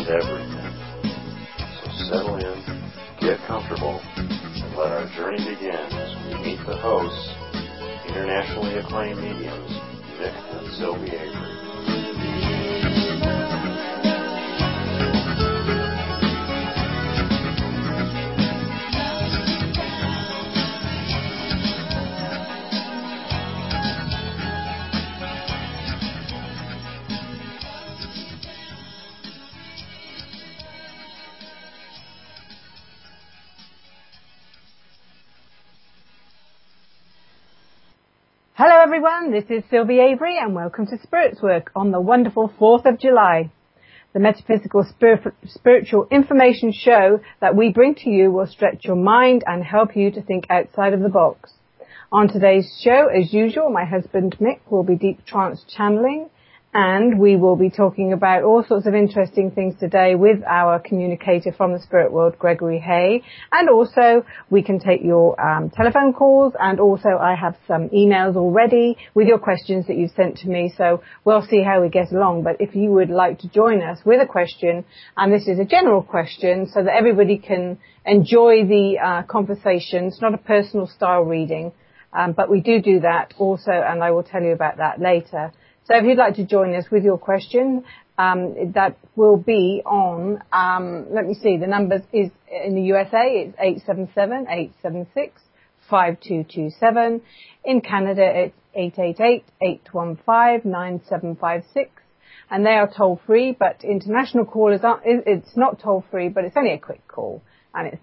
everything. So settle in, get comfortable, and let our journey begin as we meet the hosts, internationally acclaimed mediums, Mick and Sylvie Avery. Hello everyone, this is Sylvie Avery and welcome to Spirits Work on the wonderful 4th of July. The metaphysical spiritual information show that we bring to you will stretch your mind and help you to think outside of the box. On today's show, as usual, my husband Mick will be deep trance channeling, and we will be talking about all sorts of interesting things today with our communicator from the spirit world, Gregory Hay. And also we can take your telephone calls, and also I have some emails already with your questions that you've sent to me. So we'll see how we get along. But if you would like to join us with a question, and this is a general question so that everybody can enjoy the conversation. It's not a personal style reading, but we do that also, and I will tell you about that later. So if you'd like to join us with your question, that will be on, let me see, the numbers is in the USA, it's 877-876-5227. In Canada, it's 888-815-9756. And they are toll free, but international callers aren't, it's not toll free, but it's only a quick call. And it's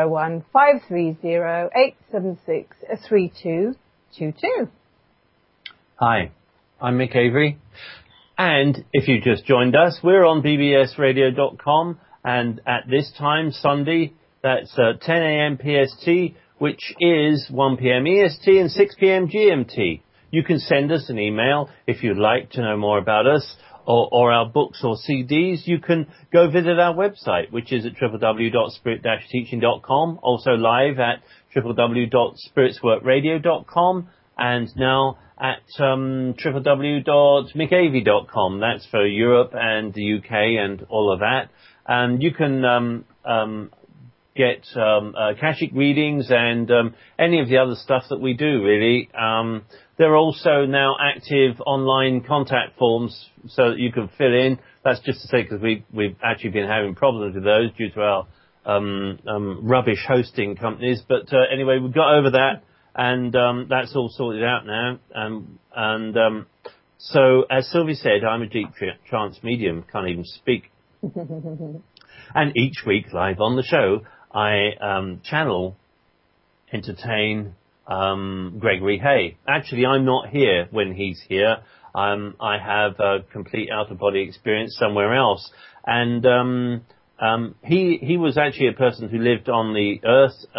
001-530-876-3222. Hi. I'm Mick Avery, and if you just joined us, we're on bbsradio.com, and at this time, Sunday, that's 10 a.m. PST, which is 1 p.m. EST and 6 p.m. GMT. You can send us an email if you'd like to know more about us, or our books or CDs. You can go visit our website, which is at www.spirit-teaching.com, also live at www.spiritsworkradio.com, and now at www.mickavey.com. That's for Europe and the UK and all of that. And you can get Akashic readings and any of the other stuff that we do, really. There are also now active online contact forms so that you can fill in. That's just to say because we've actually been having problems with those due to our rubbish hosting companies. But anyway, we've got over that. And that's all sorted out now. So, as Sylvie said, I'm a deep trance medium, can't even speak. And each week, live on the show, I channel, entertain Gregory Hay. Actually, I'm not here when he's here. I have a complete out-of-body experience somewhere else. And he was actually a person who lived on the Earth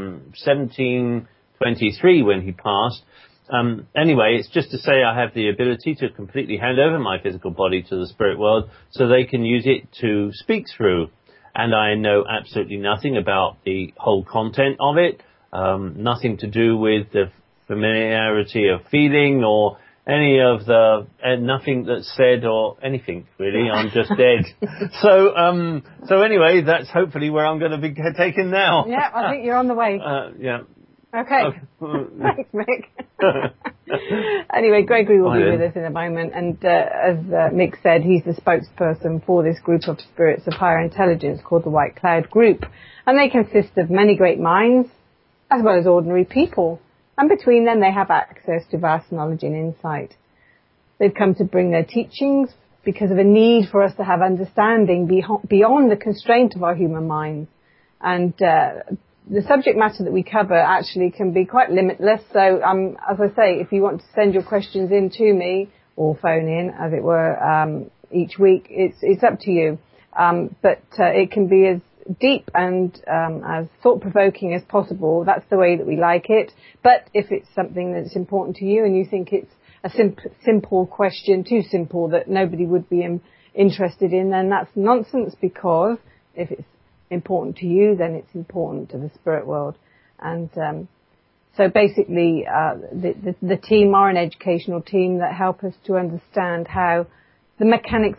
1723 when he passed. Anyway, it's just to say I have the ability to completely hand over my physical body to the spirit world so they can use it to speak through. And I know absolutely nothing about the whole content of it, nothing to do with the familiarity of feeling or any of the, nothing that's said or anything, really. I'm just dead. So anyway, that's hopefully where I'm going to be taken now. Yeah, I think you're on the way. Yeah. Okay. Thanks, Mick. Anyway, Gregory will be with us in a moment. And as Mick said, he's the spokesperson for this group of spirits of higher intelligence called the White Cloud Group. And they consist of many great minds, as well as ordinary people. And between them, they have access to vast knowledge and insight. They've come to bring their teachings because of a need for us to have understanding beyond the constraint of our human minds. And the subject matter that we cover actually can be quite limitless. So, as I say, if you want to send your questions in to me or phone in, as it were, each week, it's up to you. But it can be as deep and as thought-provoking as possible. That's the way that we like it. But if it's something that's important to you and you think it's a simple question, too simple that nobody would be interested in, then that's nonsense, because if it's important to you, then it's important to the spirit world. And so basically the team are an educational team that help us to understand how the mechanics of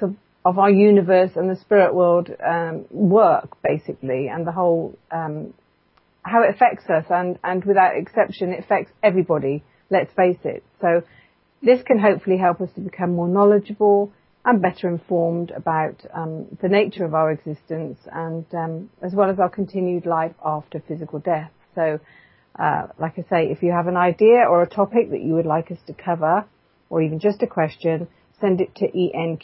of our universe and the spirit world work, basically, and the whole how it affects us, and without exception, it affects everybody, let's face it. So this can hopefully help us to become more knowledgeable and better informed about the nature of our existence, and as well as our continued life after physical death. So, like I say, if you have an idea or a topic that you would like us to cover, or even just a question, send it to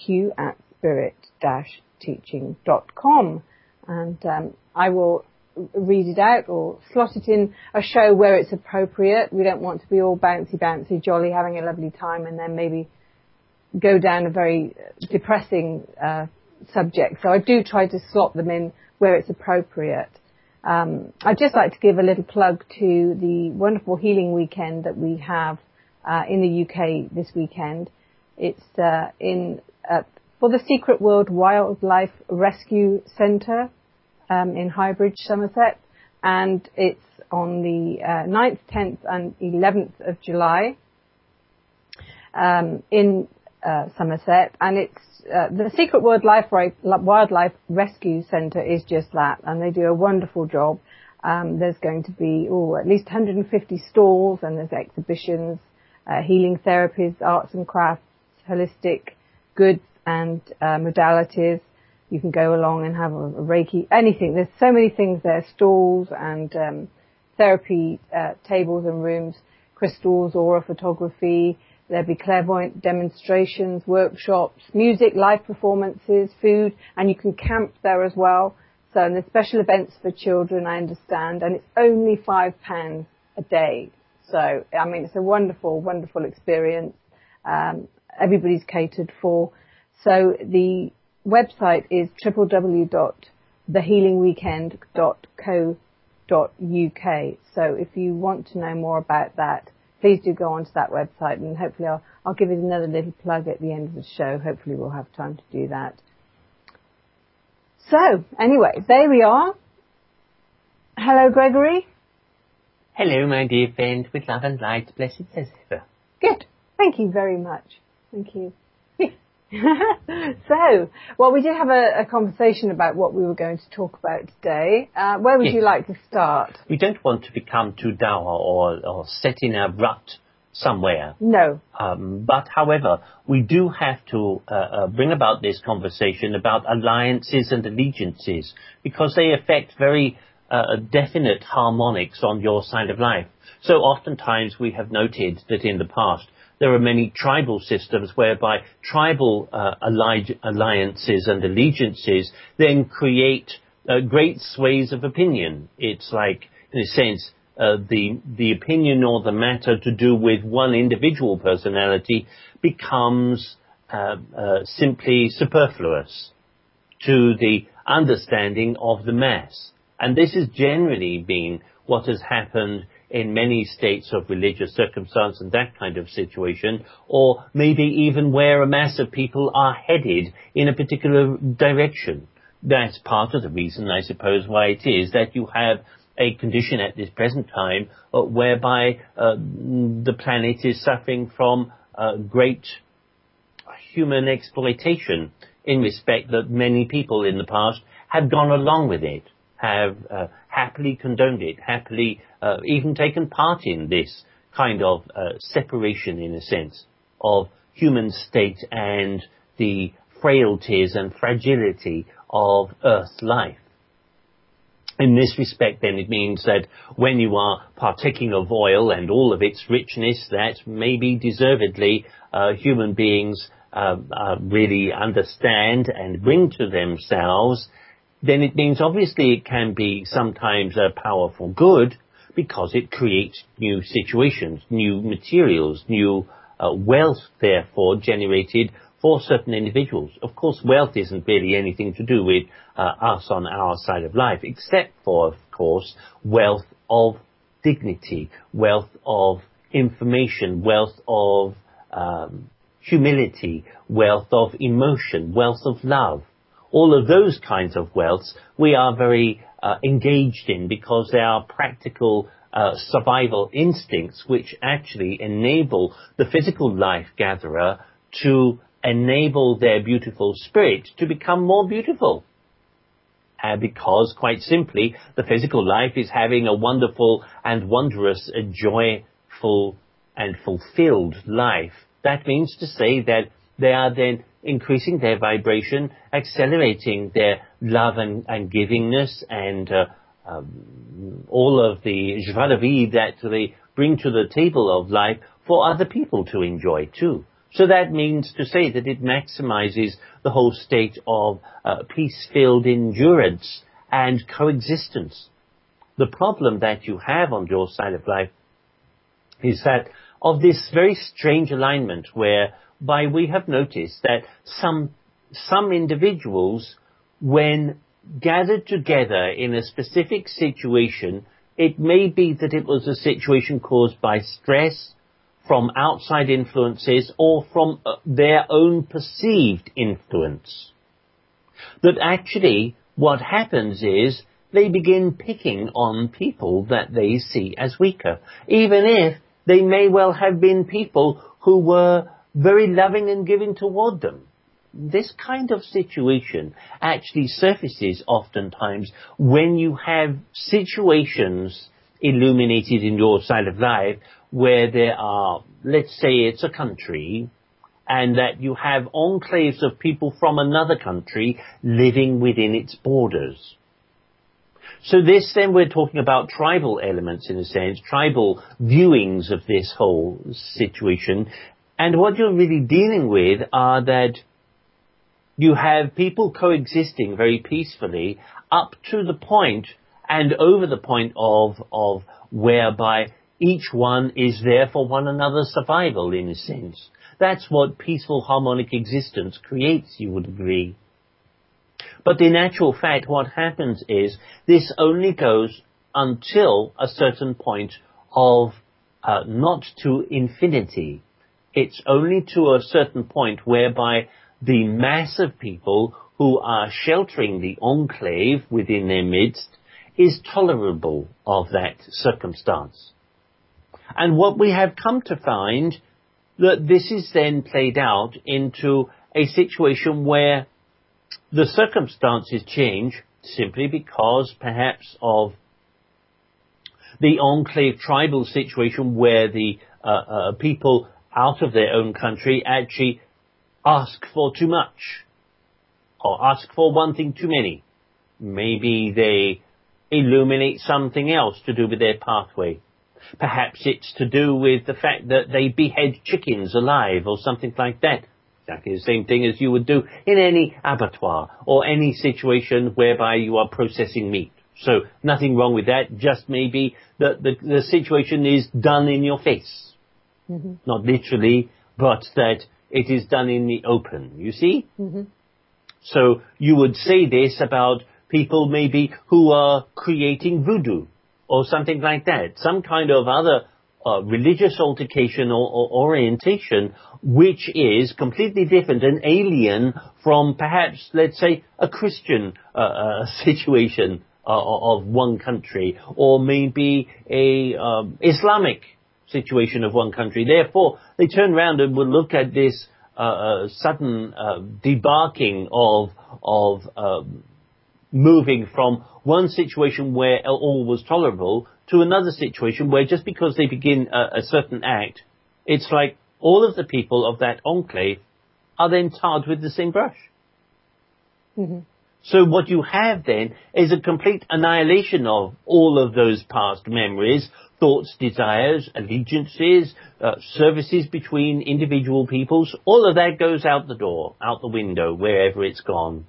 enq@spirit-teaching.com, and I will read it out or slot it in a show where it's appropriate. We don't want to be all bouncy, jolly, having a lovely time, and then maybe go down a very depressing subject. So I do try to slot them in where it's appropriate. I'd just like to give a little plug to the wonderful healing weekend that we have in the UK this weekend. It's for the Secret World Wildlife Rescue Centre in Highbridge, Somerset, and it's on the 9th, 10th and 11th of July in Somerset, and it's the Secret Wildlife Rescue Centre is just that, and they do a wonderful job. There's going to be at least 150 stalls, and there's exhibitions, healing therapies, arts and crafts, holistic goods and modalities. You can go along and have a Reiki, anything. There's so many things there, stalls and therapy tables and rooms, crystals, aura photography. There'll be clairvoyant demonstrations, workshops, music, live performances, food, and you can camp there as well. So, and there's special events for children, I understand, and it's only £5 a day. So, I mean, it's a wonderful, wonderful experience. Everybody's catered for. So the website is www.thehealingweekend.co.uk. So if you want to know more about that, please do go onto that website, and hopefully I'll give it another little plug at the end of the show. Hopefully we'll have time to do that. So, anyway, there we are. Hello, Gregory. Hello, my dear friend, with love and light, blessed as ever. Good. Thank you very much. Thank you. So, well, we did have a conversation about what we were going to talk about today. Where would you like to start? We don't want to become too dour or set in a rut somewhere. No. But, however, we do have to bring about this conversation about alliances and allegiances, because they affect very definite harmonics on your side of life. So oftentimes we have noted that in the past there are many tribal systems whereby tribal alliances and allegiances then create great sways of opinion. It's like, in a sense, the opinion or the matter to do with one individual personality becomes simply superfluous to the understanding of the mass. And this has generally been what has happened in many states of religious circumstance and that kind of situation, or maybe even where a mass of people are headed in a particular direction. That's part of the reason, I suppose, why it is that you have a condition at this present time whereby the planet is suffering from great human exploitation, in respect that many people in the past have gone along with it, have happily condoned it, happily even taken part in this kind of separation, in a sense, of human state and the frailties and fragility of Earth life. In this respect, then, it means that when you are partaking of oil and all of its richness that maybe deservedly human beings really understand and bring to themselves, then it means obviously it can be sometimes a powerful good, because it creates new situations, new materials, new wealth, therefore, generated for certain individuals. Of course, wealth isn't really anything to do with us on our side of life, except for, of course, wealth of dignity, wealth of information, wealth of humility, wealth of emotion, wealth of love. All of those kinds of wealths we are very engaged in, because they are practical survival instincts which actually enable the physical life gatherer to enable their beautiful spirit to become more beautiful. Because, quite simply, the physical life is having a wonderful and wondrous, joyful and fulfilled life. That means to say that they are then increasing their vibration, accelerating their love and givingness, and all of the joie de vivre that they bring to the table of life for other people to enjoy too. So that means to say that it maximizes the whole state of peace-filled endurance and coexistence. The problem that you have on your side of life is that of this very strange alignment whereby we have noticed that some individuals, when gathered together in a specific situation, it may be that it was a situation caused by stress, from outside influences, or from their own perceived influence. That actually what happens is they begin picking on people that they see as weaker, even if they may well have been people who were very loving and giving toward them. This kind of situation actually surfaces oftentimes when you have situations illuminated in your side of life where there are, let's say it's a country, and that you have enclaves of people from another country living within its borders. So this, then, we're talking about tribal elements, in a sense, tribal viewings of this whole situation. And what you're really dealing with are that you have people coexisting very peacefully up to the point and over the point of whereby each one is there for one another's survival, in a sense. That's what peaceful, harmonic existence creates, you would agree. But in actual fact, what happens is this only goes until a certain point of not to infinity. It's only to a certain point whereby the mass of people who are sheltering the enclave within their midst is tolerable of that circumstance. And what we have come to find, that this is then played out into a situation where the circumstances change simply because perhaps of the enclave tribal situation where the people out of their own country actually ask for too much or ask for one thing too many. Maybe they illuminate something else to do with their pathway. Perhaps it's to do with the fact that they behead chickens alive or something like that. Exactly the same thing as you would do in any abattoir or any situation whereby you are processing meat. So nothing wrong with that, just maybe the situation is done in your face. Mm-hmm. Not literally, but that it is done in the open, you see? Mm-hmm. So you would say this about people maybe who are creating voodoo or something like that, some kind of other religious altercation or orientation which is completely different and alien from perhaps, let's say, a Christian situation of one country, or maybe a Islamic situation of one country. Therefore, they turn around and will look at this sudden debarking of moving from one situation where all was tolerable to another situation where just because they begin a certain act, it's like all of the people of that enclave are then tarred with the same brush. Mm-hmm. So what you have then is a complete annihilation of all of those past memories, thoughts, desires, allegiances, services between individual peoples. All of that goes out the door, out the window, wherever it's gone.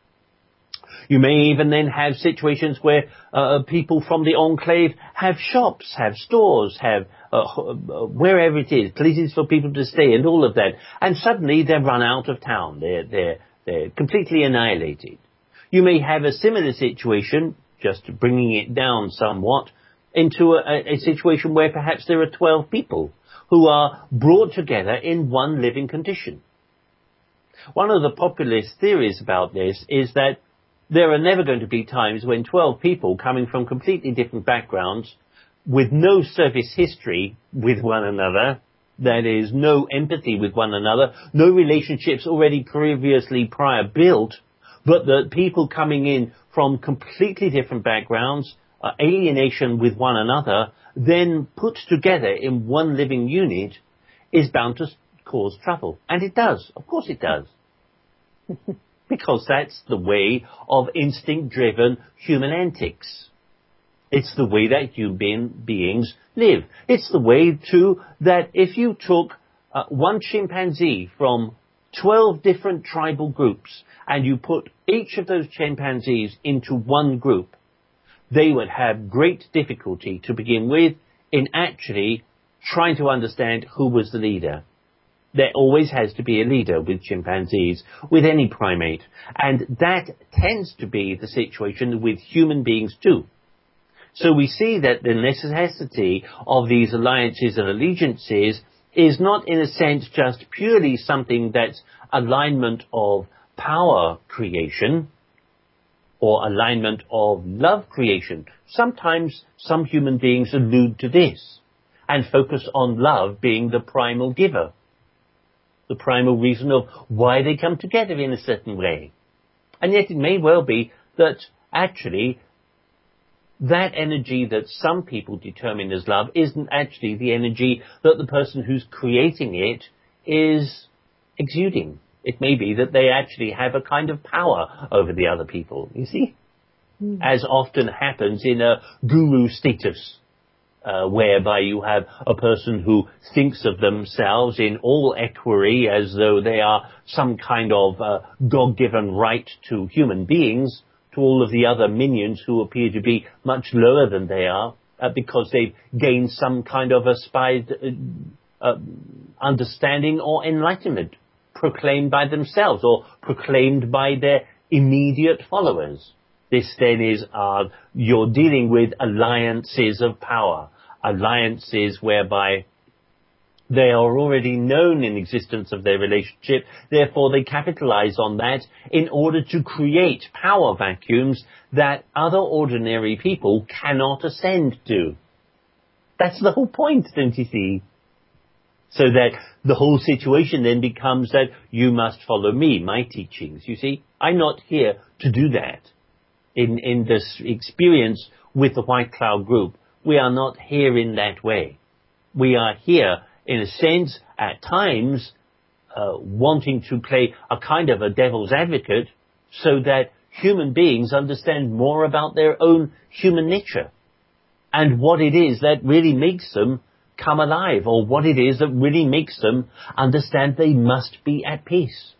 You may even then have situations where people from the enclave have shops, have stores, have wherever it is, places for people to stay and all of that. And suddenly they're run out of town. They're completely annihilated. You may have a similar situation, just bringing it down somewhat, into a situation where perhaps there are 12 people who are brought together in one living condition. One of the populist theories about this is that there are never going to be times when 12 people coming from completely different backgrounds with no service history with one another That is, no empathy with one another, no relationships already previously prior built, but the people coming in from completely different backgrounds, alienation with one another, then put together in one living unit, is bound to cause trouble. And it does. Of course it does. Because that's the way of instinct-driven human antics. It's the way that human beings live. It's the way, too, that if you took one chimpanzee from 12 different tribal groups and you put each of those chimpanzees into one group, they would have great difficulty to begin with in actually trying to understand who was the leader. There always has to be a leader with chimpanzees, with any primate. And that tends to be the situation with human beings too. So we see that the necessity of these alliances and allegiances is not, in a sense, just purely something that's alignment of power creation or alignment of love creation. Sometimes some human beings allude to this and focus on love being the primal giver, the primal reason of why they come together in a certain way. And yet it may well be that actually that energy that some people determine as love isn't actually the energy that the person who's creating it is exuding. It may be that they actually have a kind of power over the other people, you see? As often happens in a guru status, whereby you have a person who thinks of themselves in all equity as though they are some kind of God-given right to human beings, to all of the other minions who appear to be much lower than they are, because they've gained some kind of aspired understanding or enlightenment, proclaimed by themselves or proclaimed by their immediate followers. This then is, you're dealing with alliances of power, alliances whereby they are already known in existence of their relationship, therefore they capitalize on that in order to create power vacuums that other ordinary people cannot ascend to. That's the whole point, don't you see? So that the whole situation then becomes that you must follow me, my teachings, you see? I'm not here to do that. In this experience with the White Cloud Group, we are not here in that way. We are here, in a sense, at times, wanting to play a kind of a devil's advocate so that human beings understand more about their own human nature and what it is that really makes them come alive, or what it is that really makes them understand they must be at peace.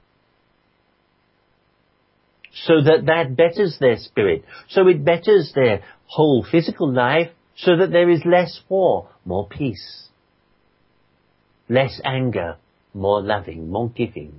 So that betters their spirit, so it betters their whole physical life, so that there is less war, more peace. Less anger, more loving, more giving.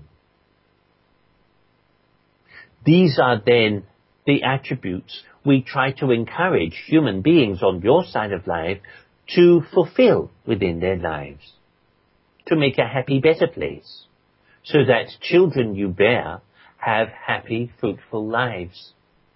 These are then the attributes we try to encourage human beings on your side of life to fulfill within their lives, to make a happy, better place, so that children you bear have happy, fruitful lives.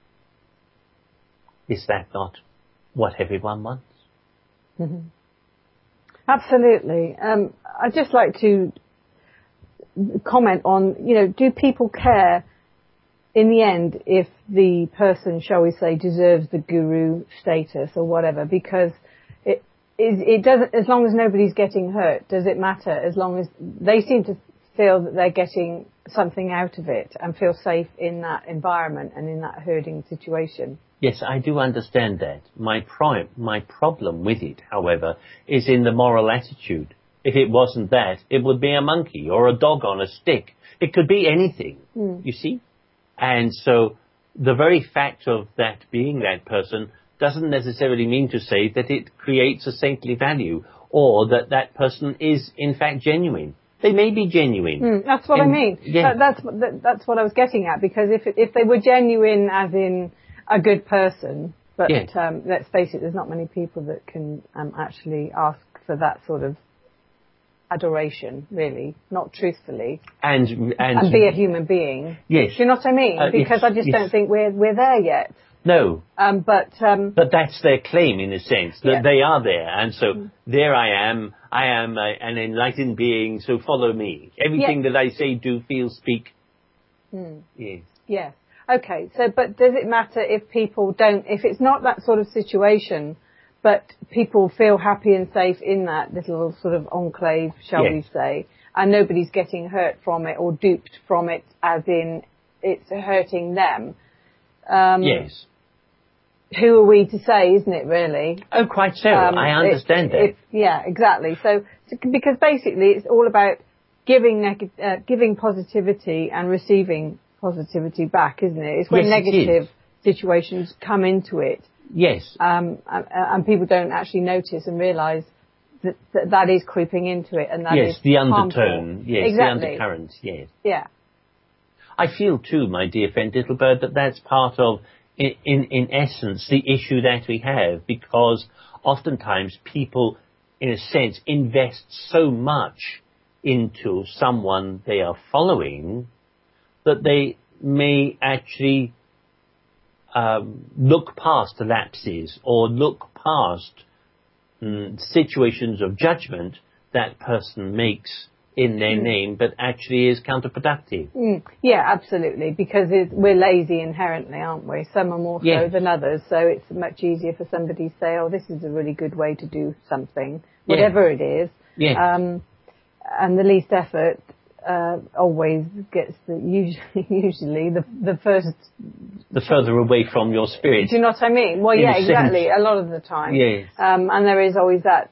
Is that not what everyone wants? Mm-hmm. Absolutely. I'd just like to comment on, do people care in the end if the person, shall we say, deserves the guru status or whatever? Because it doesn't, as long as nobody's getting hurt, does it matter? As long as they seem to feel that they're getting something out of it and feel safe in that environment and in that herding situation. Yes, I do understand that. My problem with it, however, is in the moral attitude. If it wasn't that, it would be a monkey or a dog on a stick. It could be anything, you see? And so the very fact of that being that person doesn't necessarily mean to say that it creates a saintly value or that that person is in fact genuine. They may be genuine. That's what I mean. Yeah. That's what I was getting at, because if they were genuine as in a good person, but let's face it, there's not many people that can actually ask for that sort of adoration, really, not truthfully, and be a human being. Yes. Do you know what I mean? Because I just don't think we're there yet. No. But that's their claim, in a sense, that they are there. And so there I am an enlightened being, so follow me. Everything that I say, do, feel, speak. Yes. Yes. Okay. So, but does it matter if people don't, if it's not that sort of situation, but people feel happy and safe in that little sort of enclave, shall we say, and nobody's getting hurt from it or duped from it, as in it's hurting them? Yes. Who are we to say, isn't it, really? Oh, quite so. I understand that. Yeah, exactly. So, because basically it's all about giving positivity and receiving positivity back, isn't it? It's when negative situations come into it. Yes. And people don't actually notice and realise that is creeping into it, and that is the harmful. undertone. Yes, exactly. The undercurrent. Yes. Yeah. I feel too, my dear friend Littlebird, that's part of, in essence, the issue that we have, because oftentimes people, in a sense, invest so much into someone they are following that they may actually look past the lapses or look past situations of judgment that person makes in their name, but actually is counterproductive. Yeah, absolutely, because we're lazy inherently, aren't we? Some are more so than others, so it's much easier for somebody to say, oh, this is a really good way to do something, whatever it is. And the least effort always gets usually the first... The further away from your spirit. Do you know what I mean? Well, yeah, exactly, a lot of the time. Yes. And there is always that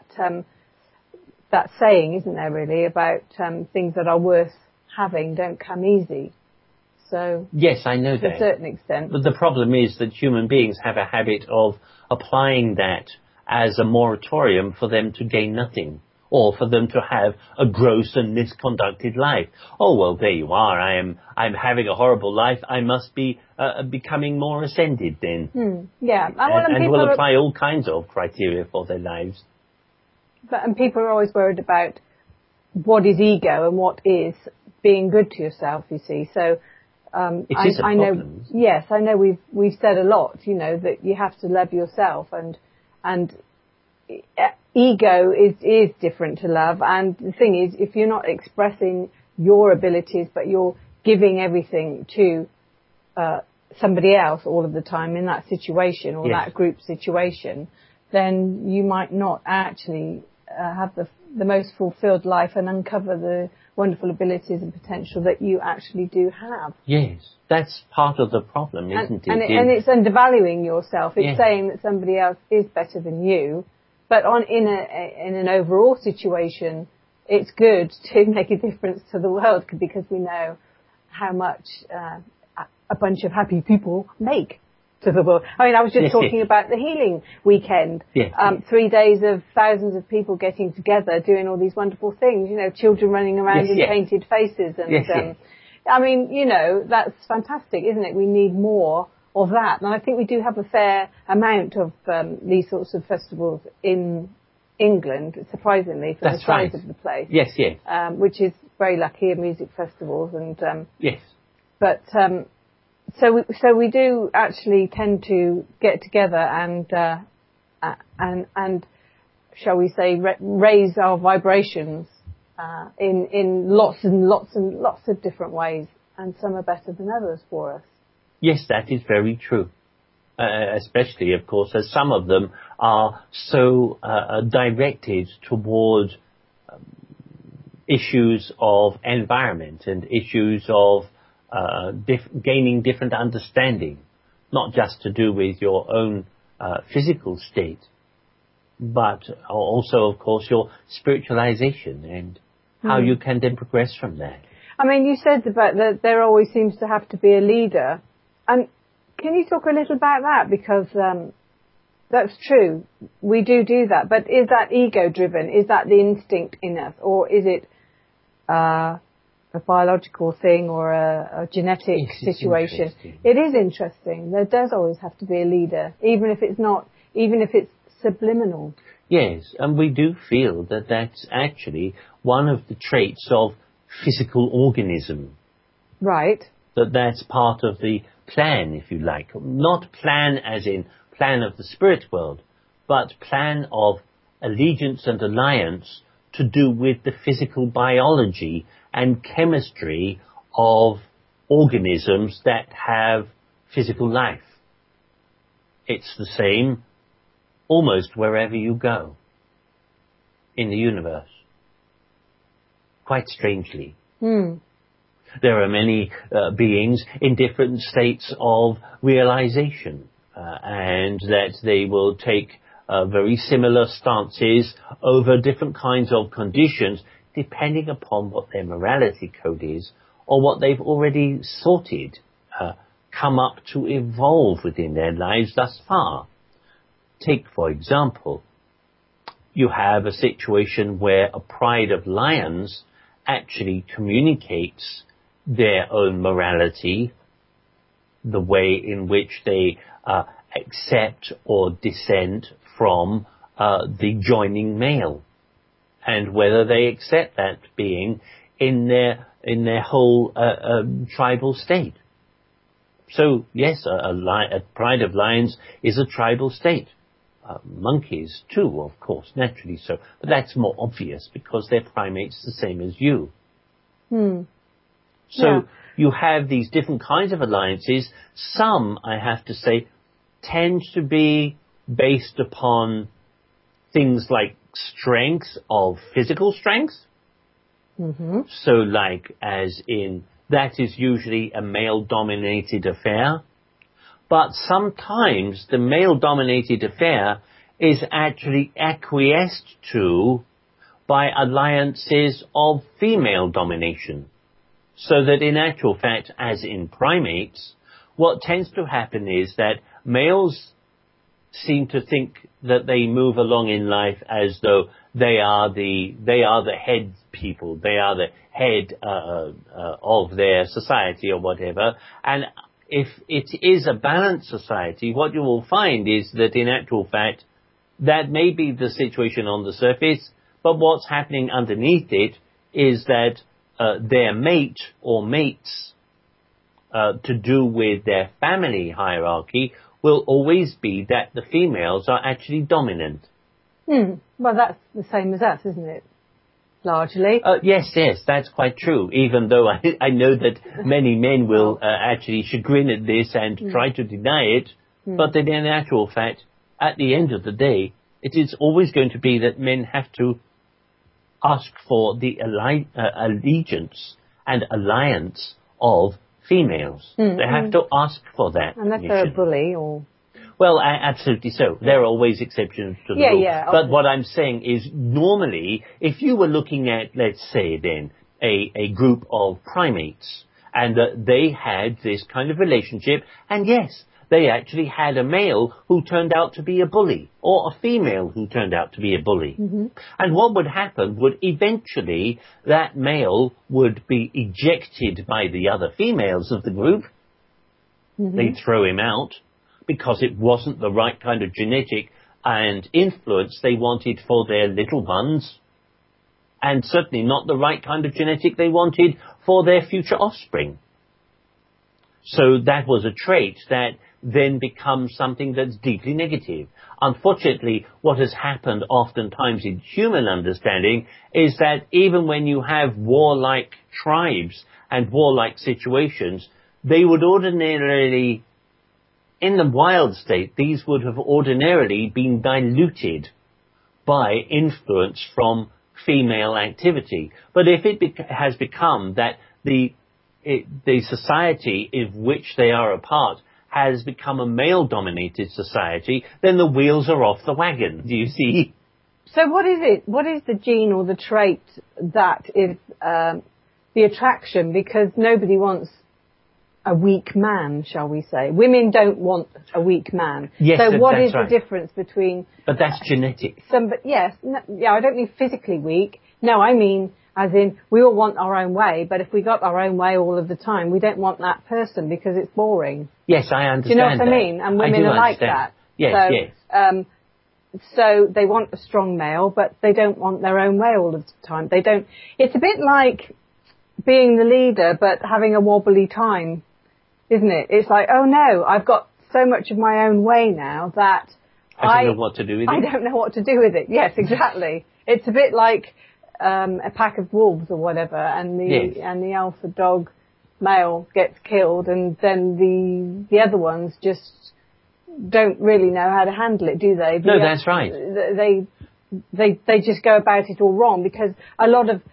saying, isn't there, really, about things that are worth having don't come easy. So yes, I know that. To a certain extent. But the problem is that human beings have a habit of applying that as a moratorium for them to gain nothing, or for them to have a gross and misconducted life. Oh, well, there you are. I'm having a horrible life. I must be becoming more ascended then. Yeah. And will apply all kinds of criteria for their lives. And people are always worried about what is ego and what is being good to yourself, you see. So it is a problem. Yes, I know we've said a lot, that you have to love yourself, and ego is different to love. And the thing is, if you're not expressing your abilities, but you're giving everything to somebody else all of the time in that situation or that group situation, then you might not actually have the most fulfilled life and uncover the wonderful abilities and potential that you actually do have. Yes, that's part of the problem, isn't it? And it's undervaluing yourself. It's saying that somebody else is better than you, but in an overall situation, it's good to make a difference to the world, because we know how much a bunch of happy people make to the world. I mean, I was just talking about the healing weekend. 3 days of thousands of people getting together, doing all these wonderful things, children running around in painted faces. And I mean, that's fantastic, isn't it? We need more of that. And I think we do have a fair amount of these sorts of festivals in England, surprisingly, for the size of the place. Which is very lucky, music festivals. And But... So we do actually tend to get together and shall we say raise our vibrations in lots and lots and lots of different ways, and some are better than others for us. Yes, that is very true. Especially, of course, as some of them are so directed toward issues of environment and issues of gaining different understanding, not just to do with your own physical state, but also, of course, your spiritualization and how you can then progress from that. I mean, you said about that there always seems to have to be a leader. And can you talk a little about that? Because that's true. We do that. But is that ego-driven? Is that the instinct in us? Or is it a biological thing or a genetic situation? It is interesting. There does always have to be a leader, even if it's subliminal. Yes, and we do feel that that's actually one of the traits of physical organism. Right. That's part of the plan, if you like. Not plan as in plan of the spirit world, but plan of allegiance and alliance to do with the physical biology and chemistry of organisms that have physical life. It's the same almost wherever you go in the universe. Quite strangely. There are many beings in different states of realization, and that they will take very similar stances over different kinds of conditions depending upon what their morality code is or what they've already sorted, come up to evolve within their lives thus far. Take, for example, you have a situation where a pride of lions actually communicates their own morality, the way in which they accept or dissent from the joining male, and whether they accept that being in their whole tribal state. So yes, a pride of lions is a tribal state. Monkeys too, of course, naturally so, but that's more obvious because they're primates the same as you. So you have these different kinds of alliances. Some, I have to say, tend to be based upon things like strength of physical strength. So like as in, that is usually a male-dominated affair. But sometimes the male-dominated affair is actually acquiesced to by alliances of female domination. So that in actual fact, as in primates, what tends to happen is that males seem to think that they move along in life as though they are the head people, they are the head of their society or whatever. And if it is a balanced society, what you will find is that in actual fact, that may be the situation on the surface, but what's happening underneath it is that their mate or mates, to do with their family hierarchy, will always be that the females are actually dominant. Well, that's the same as us, isn't it? Largely. Yes, that's quite true. Even though I know that many men will actually chagrin at this and try to deny it, but in actual fact, at the end of the day, it is always going to be that men have to ask for the allegiance and alliance of females. They have to ask for that. Unless they're a bully or... Well, absolutely so. There are always exceptions to the rule. Yeah, but what I'm saying is normally, if you were looking at, let's say then, a group of primates, and they had this kind of relationship, and yes, they actually had a male who turned out to be a bully, or a female who turned out to be a bully. And what would happen would eventually that male would be ejected by the other females of the group. They'd throw him out because it wasn't the right kind of genetic and influence they wanted for their little ones, and certainly not the right kind of genetic they wanted for their future offspring. So that was a trait that then becomes something that's deeply negative. Unfortunately, what has happened oftentimes in human understanding is that even when you have warlike tribes and warlike situations, they would ordinarily, in the wild state, these would have ordinarily been diluted by influence from female activity. But if it has become that the society in which they are a part has become a male-dominated society, then the wheels are off the wagon. Do you see? So what is it? What is the gene or the trait that is the attraction? Because nobody wants a weak man, shall we say. Women don't want a weak man. Yes, so what is right. the difference between... But that's genetic. Yes. I don't mean physically weak. No, I mean as in we all want our own way, but if we got our own way all of the time, we don't want that person because it's boring. Yes, I understand. Do you know what I mean? And women are like that. Yes, So they want a strong male, but they don't want their own way all of the time. They don't... It's a bit like being the leader, but having a wobbly time. isn't it? It's like, oh no, I've got so much of my own way now that I don't know what to do with it. I don't know what to do with it. Yes, exactly. It's a bit like a pack of wolves or whatever, and the alpha dog male gets killed, and then the other ones just don't really know how to handle it, do they? No, that's right. They just go about it all wrong, because a lot of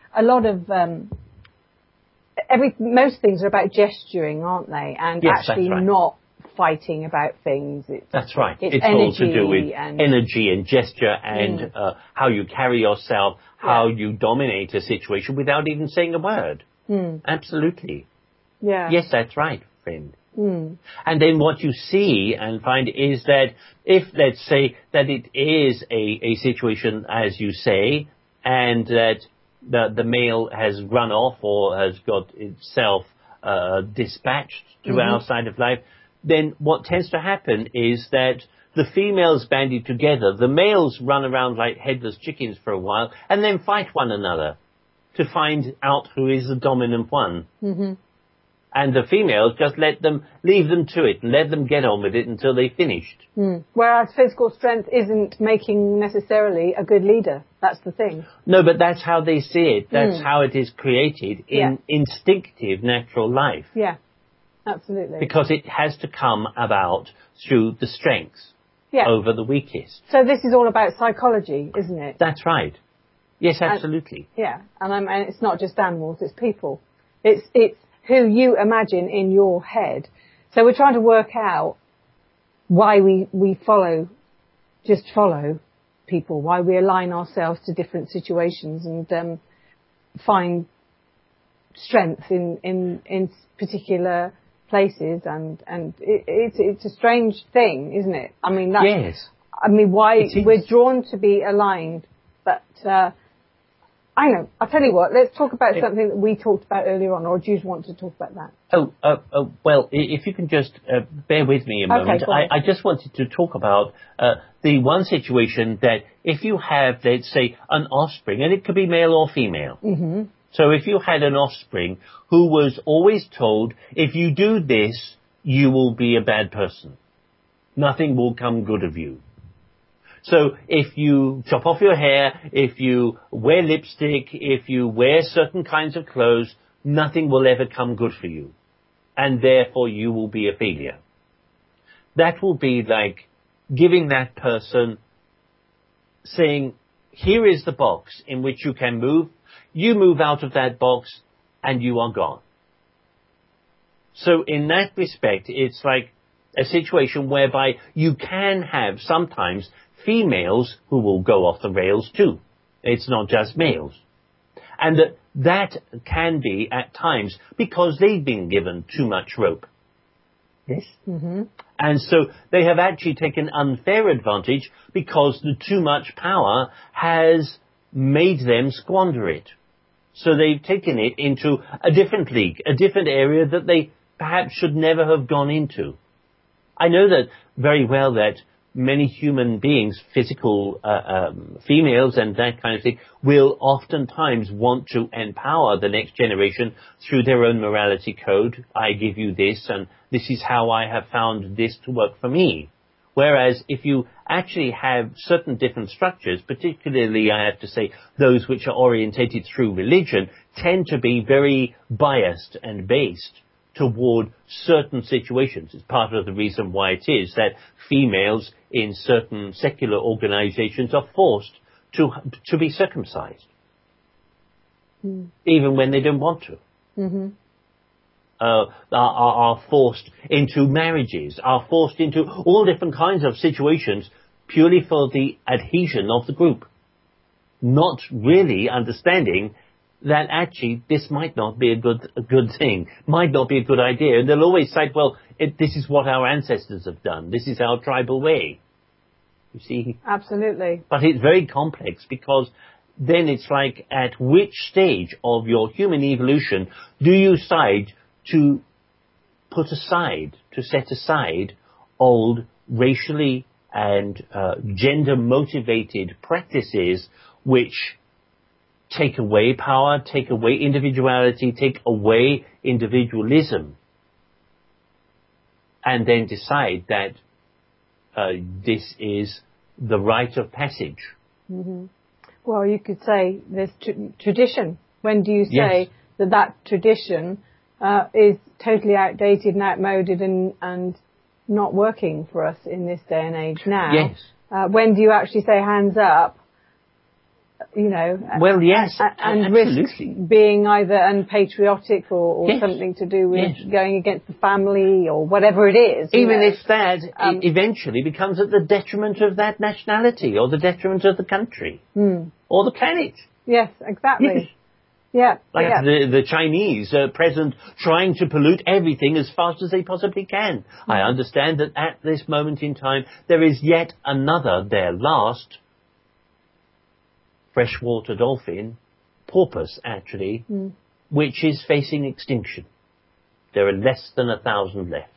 most things are about gesturing, aren't they? And actually not fighting about things. That's right. It's all to do with energy and gesture and how you carry yourself, how you dominate a situation without even saying a word. Absolutely. Yeah. Yes, that's right, friend. And then what you see and find is that if, let's say, that it is a situation, as you say, and that the male has run off or has got itself dispatched to our side of life, then what tends to happen is that the females bandy together, the males run around like headless chickens for a while, and then fight one another to find out who is the dominant one. And the females just leave them to it and let them get on with it until they finished. Whereas physical strength isn't making necessarily a good leader. That's the thing. No, but that's how they see it. That's how it is created in instinctive natural life. Yeah, absolutely. Because it has to come about through the strengths over the weakest. So this is all about psychology, isn't it? That's right. Yes, absolutely. And it's not just animals, it's people. It's who you imagine in your head. So we're trying to work out why we follow people, why we align ourselves to different situations and find strength in particular places, and it's a strange thing, isn't it? I mean, why we're drawn to be aligned, but I know. I'll tell you what, let's talk about something that we talked about earlier on, or do you want to talk about that? Well, if you can just bear with me a moment. Okay, I just wanted to talk about the one situation that if you have, let's say, an offspring, and it could be male or female. So if you had an offspring who was always told, if you do this, you will be a bad person. Nothing will come good of you. So if you chop off your hair, if you wear lipstick, if you wear certain kinds of clothes, nothing will ever come good for you. And therefore you will be a failure. That will be like giving that person, saying, here is the box in which you can move. You move out of that box and you are gone. So in that respect, it's like a situation whereby you can have sometimes females who will go off the rails too. It's not just males. And that can be at times because they've been given too much rope. Yes? And so they have actually taken unfair advantage because the too much power has made them squander it. So they've taken it into a different league, a different area that they perhaps should never have gone into. I know that very well that many human beings, physical females and that kind of thing, will oftentimes want to empower the next generation through their own morality code. I give you this, and this is how I have found this to work for me. Whereas if you actually have certain different structures, particularly, I have to say, those which are orientated through religion, tend to be very biased and based toward certain situations. It's part of the reason why it is that females in certain secular organizations are forced to be circumcised, even when they don't want to. Are forced into marriages, are forced into all different kinds of situations purely for the adhesion of the group, not really understanding that actually this might not be a good thing, might not be a good idea. And they'll always cite, well, this is what our ancestors have done. This is our tribal way. You see? Absolutely. But it's very complex because then it's like, at which stage of your human evolution do you decide to set aside old racially and gender-motivated practices which take away power, take away individuality, take away individualism? and then decide that this is the rite of passage. Mm-hmm. Well, you could say there's tradition. When do you say that tradition is totally outdated and outmoded and not working for us in this day and age now? Yes. When do you actually say hands up? You know, well, yes, and absolutely. risk being either unpatriotic or something to do with going against the family or whatever it is. Even if that eventually becomes at the detriment of that nationality or the detriment of the country or the planet. Yes, exactly. Yes. The Chinese present trying to pollute everything as fast as they possibly can. I understand that at this moment in time there is yet another, their last freshwater dolphin, porpoise actually, which is facing extinction. There are less than 1,000 left.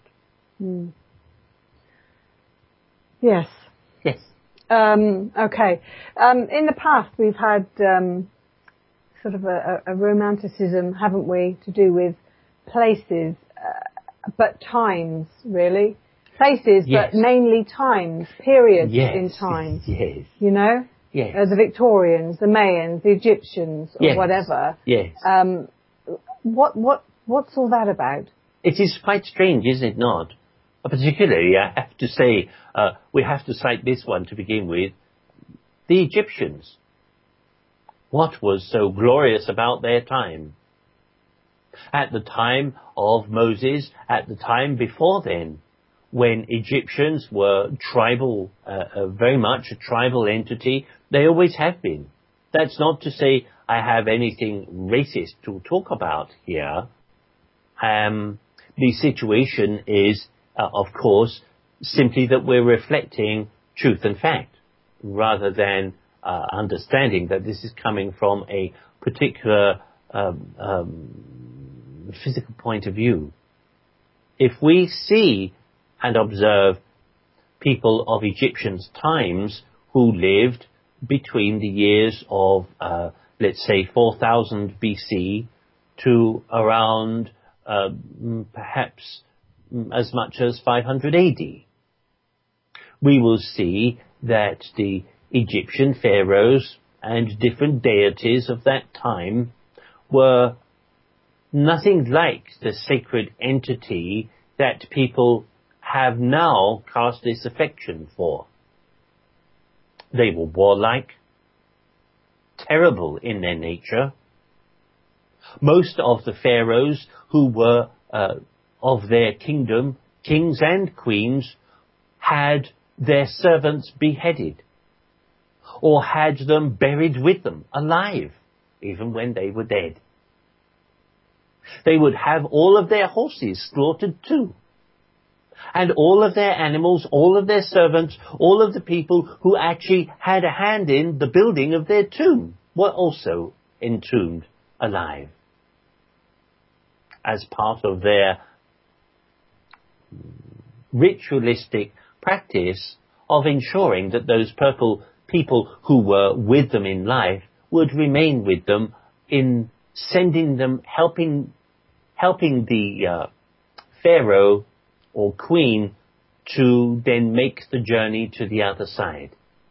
Yes. Yes. Okay. In the past we've had sort of a romanticism, haven't we, to do with places, but times, really. Places, but mainly times, periods in time. Yes. You know? Yes. The Victorians, the Mayans, the Egyptians, or whatever. Yes. What's all that about? It is quite strange, is it not? Particularly, I have to say, we have to cite this one to begin with. The Egyptians. What was so glorious about their time? At the time of Moses, at the time before then, when Egyptians were tribal, very much a tribal entity, they always have been. That's not to say I have anything racist to talk about here. The situation is, of course, simply that we're reflecting truth and fact, rather than understanding that this is coming from a particular physical point of view. If we see and observe people of Egyptians' times who lived between the years of, let's say, 4000 BC to around perhaps as much as 500 AD. We will see that the Egyptian pharaohs and different deities of that time were nothing like the sacred entity that people have now cast this affection for. They were warlike, terrible in their nature. Most of the pharaohs who were of their kingdom, kings and queens, had their servants beheaded or had them buried with them, alive, even when they were dead. They would have all of their horses slaughtered too. And all of their animals, all of their servants, all of the people who actually had a hand in the building of their tomb were also entombed alive as part of their ritualistic practice of ensuring that those people who were with them in life would remain with them in sending them, helping the pharaoh or queen to then make the journey to the other side.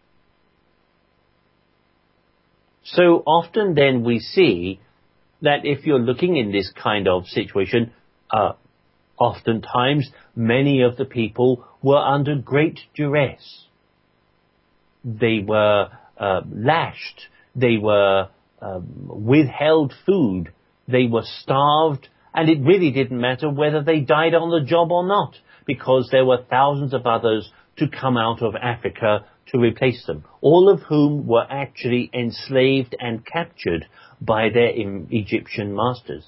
So often then we see that if you're looking in this kind of situation, oftentimes many of the people were under great duress. They were lashed, they were withheld food, they were starved, and it really didn't matter whether they died on the job or not, because there were thousands of others to come out of Africa to replace them, all of whom were actually enslaved and captured by their Egyptian masters.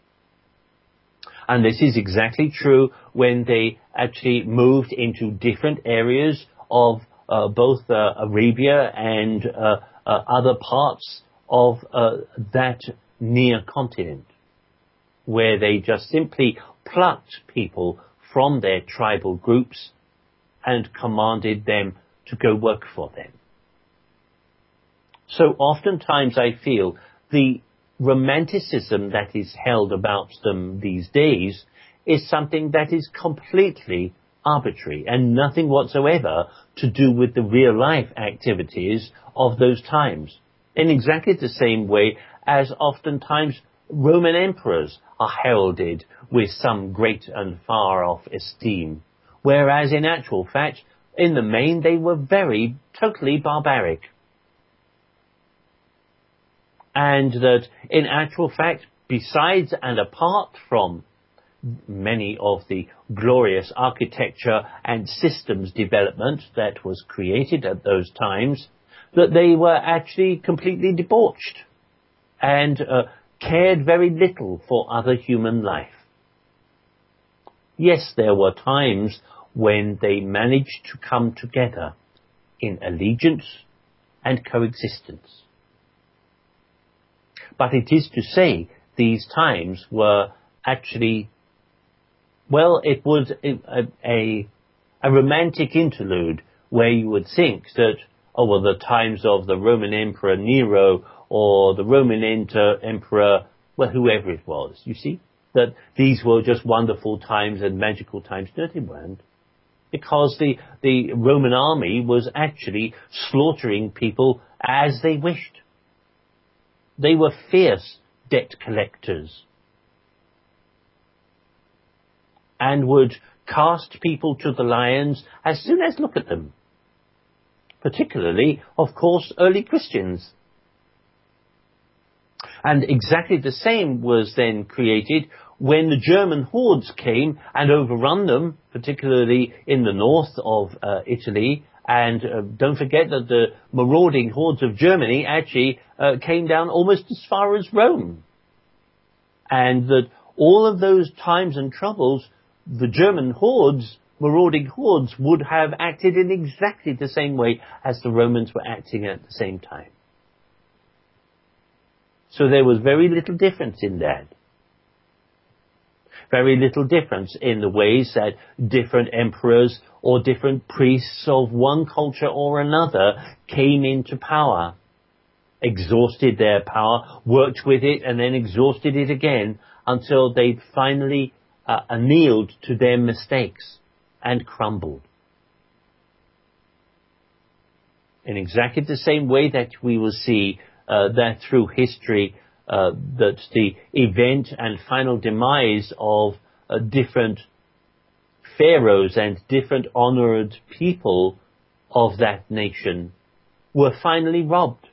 And this is exactly true when they actually moved into different areas of both Arabia and other parts of that near continent, where they just simply plucked people from their tribal groups and commanded them to go work for them. So oftentimes I feel the romanticism that is held about them these days is something that is completely arbitrary and nothing whatsoever to do with the real life activities of those times. In exactly the same way as oftentimes Roman emperors are heralded with some great and far off esteem, whereas in actual fact, in the main, they were totally barbaric. And that in actual fact, besides and apart from many of the glorious architecture and systems development that was created at those times, that they were actually completely debauched and cared very little for other human life. Yes, there were times when they managed to come together in allegiance and coexistence. But it is to say these times were actually, well, it was a romantic interlude where you would think that, the times of the Roman Emperor Nero or the Roman Emperor, whoever it was, you see, that these were just wonderful times and magical times. No, they weren't. Because the Roman army was actually slaughtering people as they wished. They were fierce debt collectors and would cast people to the lions as soon as look at them. Particularly, of course, early Christians. And exactly the same was then created when the German hordes came and overrun them, particularly in the north of Italy. And don't forget that the marauding hordes of Germany actually came down almost as far as Rome. And that all of those times and troubles, the German marauding hordes, would have acted in exactly the same way as the Romans were acting at the same time. So there was very little difference in that. Very little difference in the ways that different emperors or different priests of one culture or another came into power, exhausted their power, worked with it, and then exhausted it again until they finally annealed to their mistakes and crumbled. In exactly the same way that we will see that through history, that the event and final demise of different pharaohs and different honored people of that nation were finally robbed.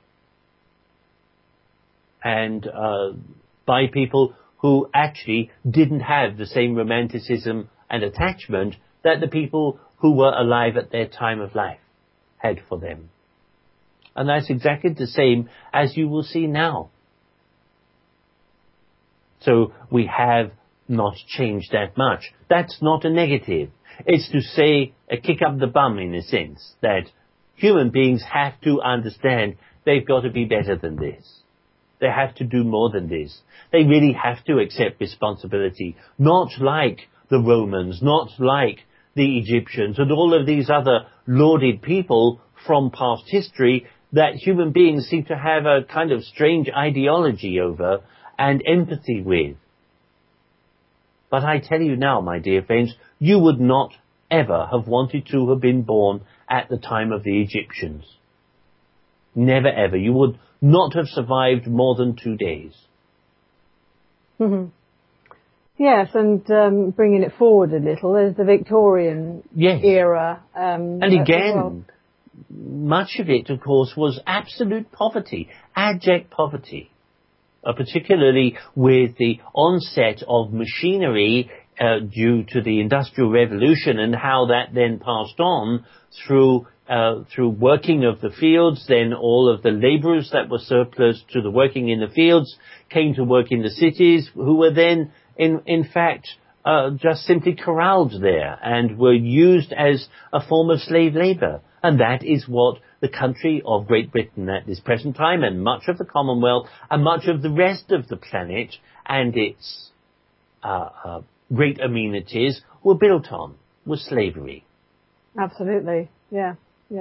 And by people who actually didn't have the same romanticism and attachment that the people who were alive at their time of life had for them. And that's exactly the same as you will see now. So we have not changed that much. That's not a negative. It's to say, a kick up the bum in a sense, that human beings have to understand they've got to be better than this. They have to do more than this. They really have to accept responsibility, not like the Romans, not like the Egyptians and all of these other lauded people from past history that human beings seem to have a kind of strange ideology over and empathy with. But I tell you now, my dear friends, you would not ever have wanted to have been born at the time of the Egyptians. Never ever. You would not have survived more than 2 days. Mm-hmm. Yes, and bringing it forward a little, there's the Victorian era. And again, much of it, of course, was absolute poverty, abject poverty. Particularly with the onset of machinery due to the Industrial Revolution and how that then passed on through working of the fields. Then all of the labourers that were surplus to the working in the fields came to work in the cities, who were then in fact just simply corralled there and were used as a form of slave labour. And that is what the country of Great Britain at this present time, and much of the Commonwealth, and much of the rest of the planet and its great amenities were built on, was slavery. Absolutely, yeah.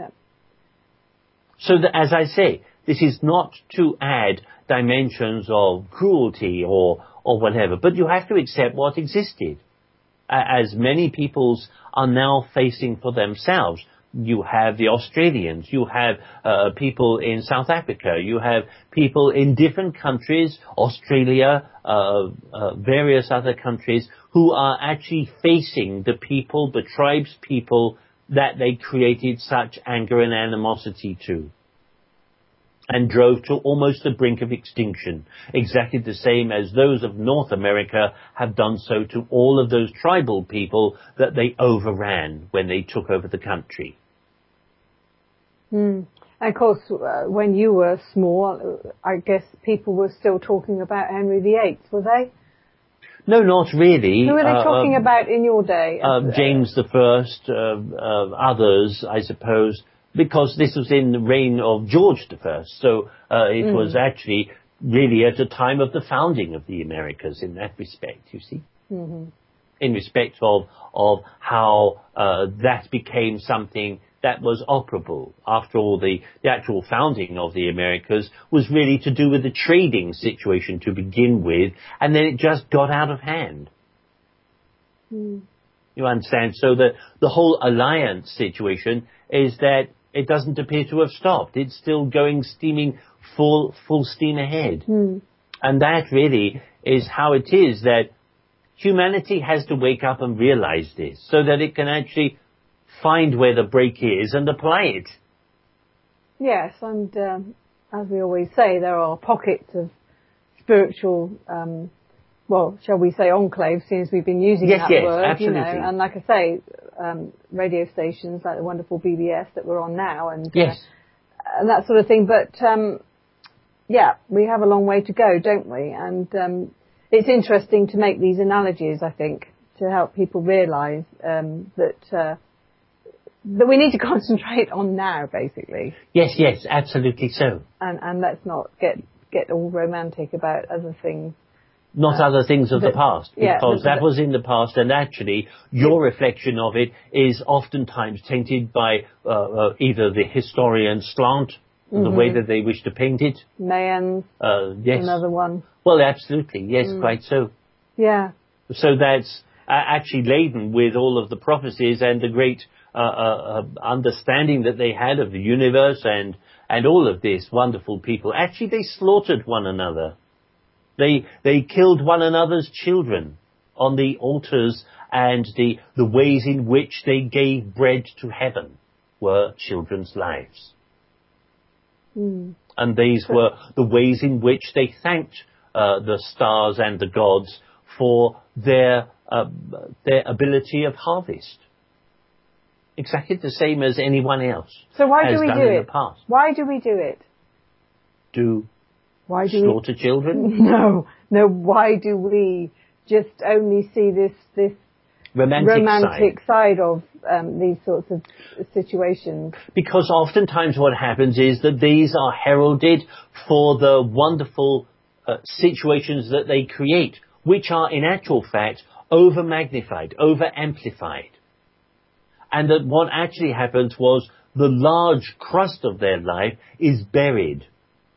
So that, as I say, this is not to add dimensions of cruelty or whatever, but you have to accept what existed. as many peoples are now facing for themselves. You have the Australians, you have people in South Africa, you have people in different countries, Australia, various other countries, who are actually facing the people, the tribes people that they created such anger and animosity to, and drove to almost the brink of extinction, exactly the same as those of North America have done so to all of those tribal people that they overran when they took over the country. And of course, when you were small, I guess people were still talking about Henry VIII, were they? No, not really. Who were they talking about in your day? James I, others, I suppose, because this was in the reign of George I. So it was actually really at the time of the founding of the Americas in that respect, you see. Mm-hmm. In respect of how that became something that was operable. After all, the actual founding of the Americas was really to do with the trading situation to begin with, and then it just got out of hand. You understand? So the whole alliance situation is that it doesn't appear to have stopped. It's still going steaming full steam ahead. And that really is how it is that humanity has to wake up and realize this so that it can actually find where the break is and apply it. Yes, and as we always say, there are pockets of spiritual, well, shall we say enclaves, since we've been using that word. Absolutely. You know, and like I say, radio stations like the wonderful BBS that we're on now, and and that sort of thing. But yeah, we have a long way to go, don't we? And it's interesting to make these analogies, I think, to help people realise that we need to concentrate on now, basically. Yes, absolutely so. And let's not get all romantic about other things. Not other things of the past, because that was in the past, and actually your reflection of it is oftentimes tainted by either the historian slant, the way that they wish to paint it. Mayans, another one. Well, absolutely, yes, quite so. Yeah. So that's actually laden with all of the prophecies and the great understanding that they had of the universe and all of this wonderful people. Actually, they slaughtered one another. They killed one another's children on the altars, and the ways in which they gave bread to heaven were children's lives. And these were the ways in which they thanked the stars and the gods for their ability of harvest. Exactly the same as anyone else. So why do we do it? Why do we do it? Why do slaughter children? No. Why do we just only see this romantic side of these sorts of situations? Because oftentimes what happens is that these are heralded for the wonderful situations that they create, which are in actual fact over-magnified, over-amplified. And that what actually happens was the large crust of their life is buried.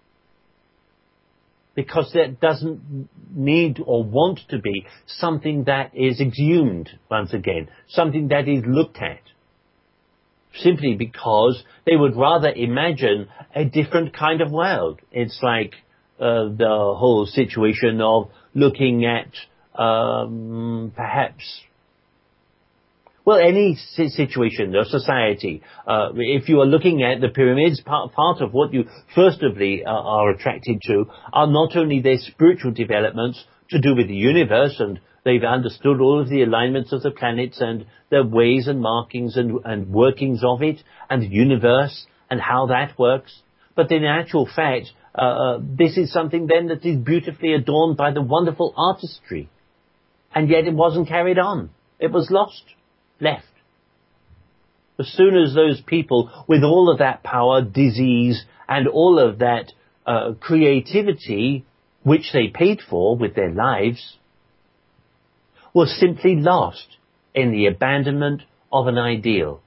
Because that doesn't need or want to be something that is exhumed, once again, something that is looked at. Simply because they would rather imagine a different kind of world. It's like the whole situation of looking at perhaps, well, any situation or society. If you are looking at the pyramids, part of what you firstly are attracted to are not only their spiritual developments to do with the universe, and they've understood all of the alignments of the planets and their ways and markings and workings of it, and the universe and how that works. But in actual fact, this is something then that is beautifully adorned by the wonderful artistry. And yet it wasn't carried on. It was lost. Left. As soon as those people with all of that power, disease, and all of that creativity, which they paid for with their lives, was simply lost in the abandonment of an ideal.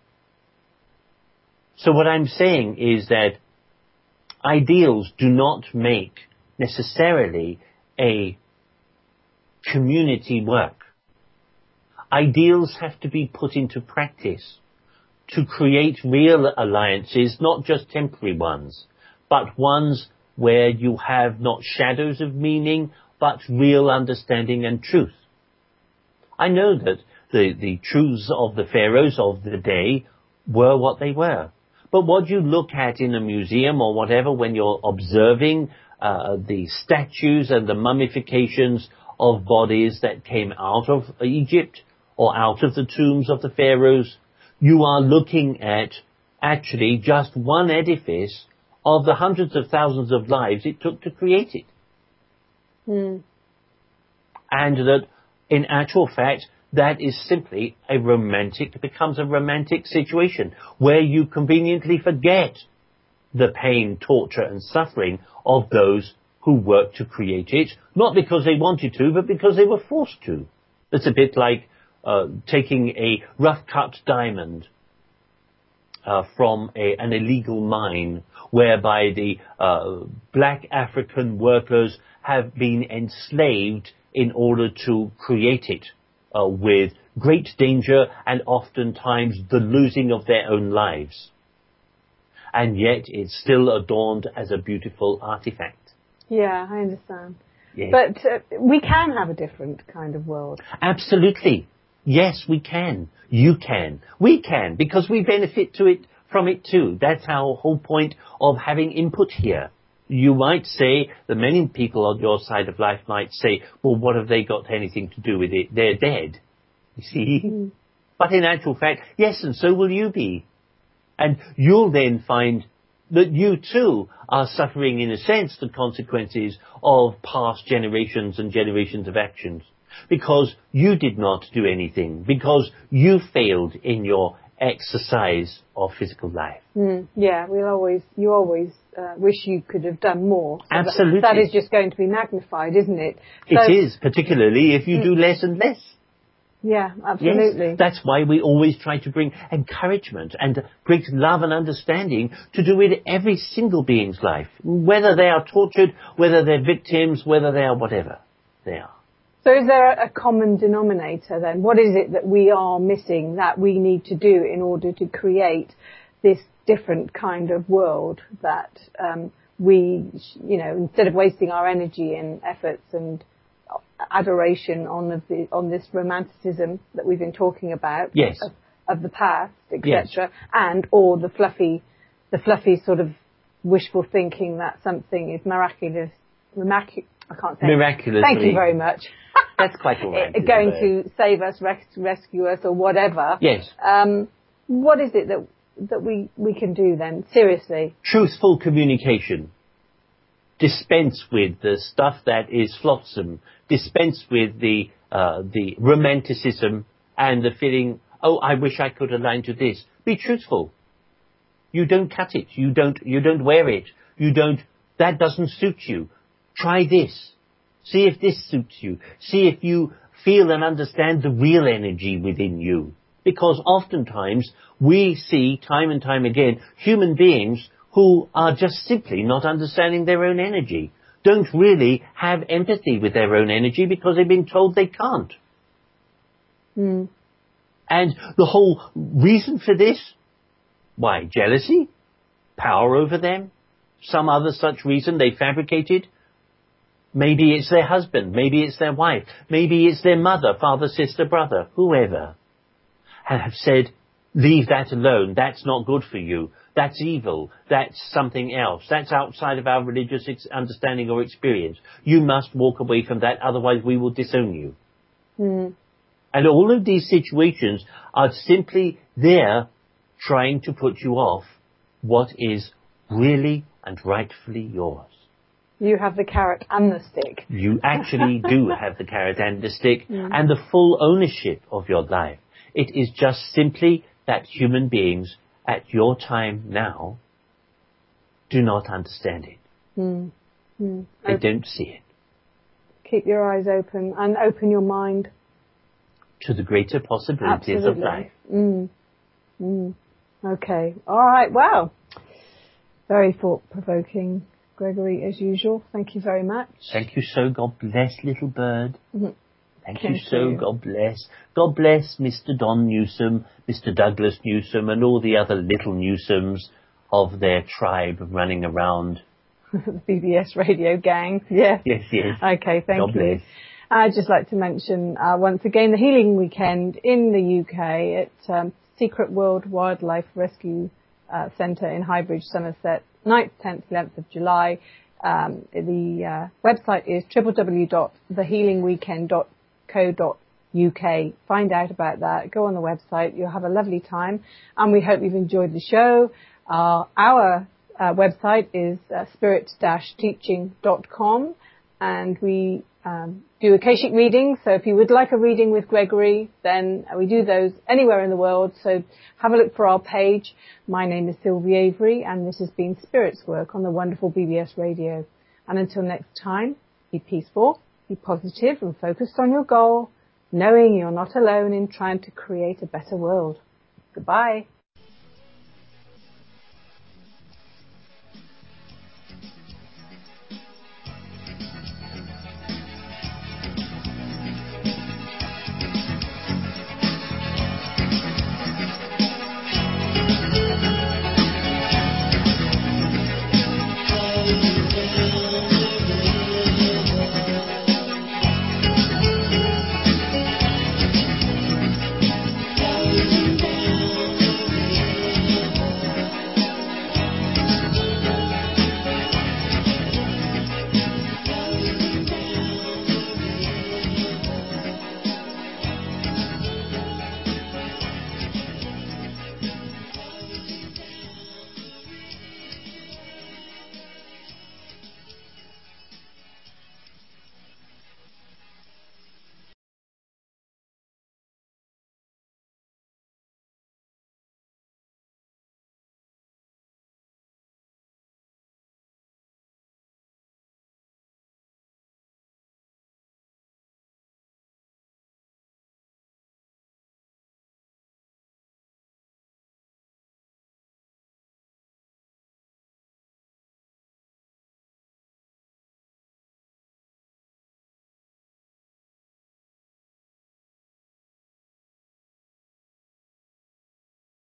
So what I'm saying is that ideals do not make necessarily a community work. Ideals have to be put into practice to create real alliances, not just temporary ones, but ones where you have not shadows of meaning, but real understanding and truth. I know that the truths of the pharaohs of the day were what they were. But what you look at in a museum or whatever when you're observing the statues and the mummifications of bodies that came out of Egypt or out of the tombs of the pharaohs, you are looking at actually just one edifice of the hundreds of thousands of lives it took to create it. Mm. And that, in actual fact, that is simply becomes a romantic situation where you conveniently forget the pain, torture and suffering of those who worked to create it, not because they wanted to, but because they were forced to. It's a bit like taking a rough-cut diamond from an illegal mine, whereby the black African workers have been enslaved in order to create it, with great danger and oftentimes the losing of their own lives. And yet it's still adorned as a beautiful artifact. Yeah, I understand. Yes. But we can have a different kind of world. Absolutely. Yes, we can. You can. We can, because we benefit from it too. That's our whole point of having input here. You might say, the many people on your side of life might say, well, what have they got anything to do with it? They're dead. You see? Mm. But in actual fact, yes, and so will you be. And you'll then find that you too are suffering, in a sense, the consequences of past generations and generations of actions. Because you did not do anything. Because you failed in your exercise of physical life. Mm, yeah, you always wish you could have done more. So absolutely. That is just going to be magnified, isn't it? It is, particularly if you do less and less. Yeah, absolutely. Yes, that's why we always try to bring encouragement and great love and understanding to do with every single being's life, whether they are tortured, whether they're victims, whether they are whatever they are. So is there a common denominator then? What is it that we are missing that we need to do in order to create this different kind of world that we, instead of wasting our energy and efforts and adoration on this romanticism that we've been talking about, yes, of the past, etc., yes, and or the fluffy sort of wishful thinking that something is miraculously. Thank you very much. That's quite all right. Going to save us, rescue us, or whatever. Yes. What is it that we can do then? Seriously. Truthful communication. Dispense with the stuff that is flotsam. Dispense with the romanticism and the feeling, oh, I wish I could align to this. Be truthful. You don't cut it. You don't wear it. That doesn't suit you. Try this. See if this suits you. See if you feel and understand the real energy within you. Because oftentimes we see time and time again human beings who are just simply not understanding their own energy, don't really have empathy with their own energy because they've been told they can't. Mm. And the whole reason for this, why? Jealousy? Power over them? Some other such reason they fabricated? Maybe it's their husband, maybe it's their wife, maybe it's their mother, father, sister, brother, whoever, have said, leave that alone, that's not good for you, that's evil, that's something else, that's outside of our religious understanding or experience. You must walk away from that, otherwise we will disown you. Mm. And all of these situations are simply there trying to put you off what is really and rightfully yours. You have the carrot and the stick. You actually do have the carrot and the stick and the full ownership of your life. It is just simply that human beings at your time now do not understand it. Mm. Mm. They don't see it. Keep your eyes open and open your mind to the greater possibilities of life. Mm. Mm. Okay. All right. Well, very thought-provoking, Gregory, as usual. Thank you very much. Thank you so. God bless, little bird. Mm-hmm. Thank you so. God bless. God bless Mr. Don Newsom, Mr. Douglas Newsom, and all the other little Newsoms of their tribe running around. The BBS radio gang. Yeah. Yes. Okay, thank you. God bless. I'd just like to mention once again the Healing Weekend in the UK at Secret World Wildlife Rescue Centre in Highbridge, Somerset, 9th, 10th, 11th of July. The website is www.thehealingweekend.co.uk. Find out about that. Go on the website. You'll have a lovely time. And we hope you've enjoyed the show. Our website is spirit-teaching.com. And we do Akashic readings. So if you would like a reading with Gregory, then we do those anywhere in the world. So have a look for our page. My name is Sylvie Avery, and this has been Spirit's Work on the wonderful BBS Radio. And until next time, be peaceful, be positive, and focused on your goal, knowing you're not alone in trying to create a better world. Goodbye.